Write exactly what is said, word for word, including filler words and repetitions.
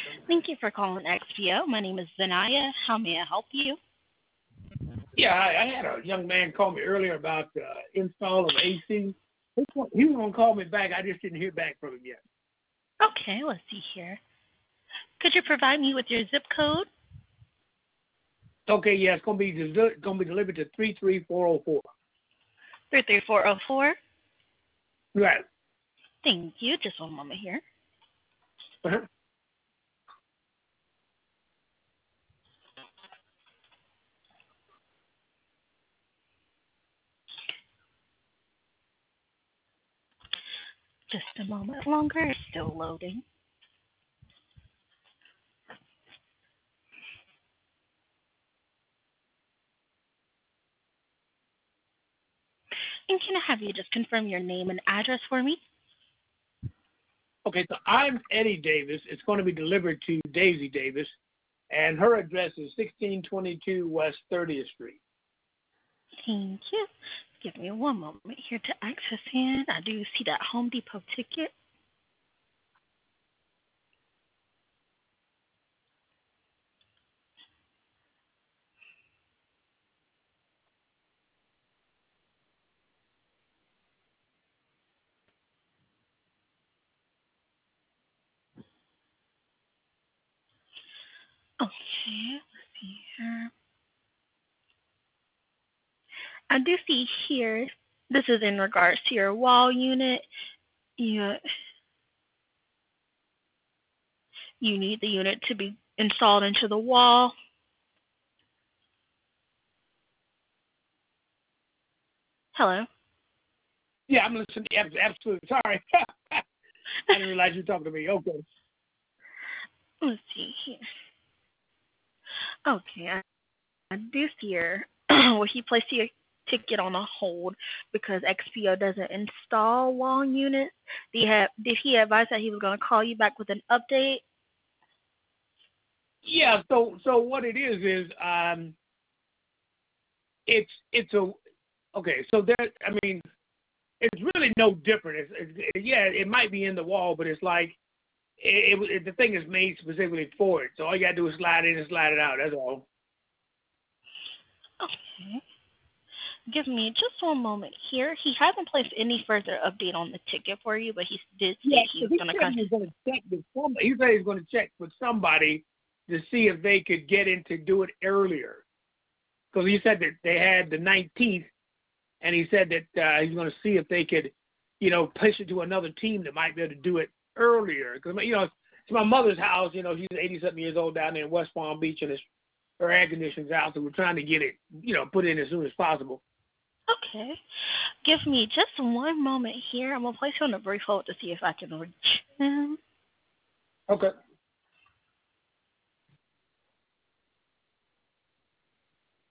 Thank you for calling X P O. My name is Zanaya. How may I help you? Yeah, I, I had a young man call me earlier about uh, install of A C. He was going to call me back. I just didn't hear back from him yet. Okay, let's see here. Could you provide me with your zip code? Okay, yeah, it's going to be deli- going to be delivered to three three four zero four. three three four zero four. Right. Thank you. Just one moment here. Uh-huh. Just a moment longer. It's still loading. And can I have you just confirm your name and address for me? Okay, so I'm Eddie Davis. It's going to be delivered to Daisy Davis, and her address is sixteen twenty-two West thirtieth Street. Thank you. Give me one moment here to access in. I do see that Home Depot ticket. Okay, let's see here. I do see here, this is in regards to your wall unit. You, you need the unit to be installed into the wall. Hello? Yeah, I'm listening. Ab- Absolutely. Sorry. I didn't realize you were talking to me. Okay. Let's see here. Okay, I, I do see here where he placed your ticket on a hold because X P O doesn't install wall units. Did he, have, did he advise that he was going to call you back with an update? Yeah. So, so what it is is, um, it's it's a okay. So there, I mean, it's really no different. It's, it's, yeah, it might be in the wall, but it's like it, it, the thing is made specifically for it. So all you gotta do is slide in and slide it out. That's all. Okay. Give me just one moment here. He hasn't placed any further update on the ticket for you, but he did Yeah, state he 'cause was he going to said he contact. was going to check with somebody. He said he was going to check with somebody to see if they could get in to do it earlier. Because he said that they had the nineteenth, and he said that uh, he's going to see if they could, you know, push it to another team that might be able to do it earlier. Because you know, it's my mother's house. You know, she's eighty-something years old down there in West Palm Beach, and it's her air conditioning's out, so we're trying to get it, you know, put in as soon as possible. Okay. Give me just one moment here. I'm going to place you on a brief hold to see if I can reach him. Okay.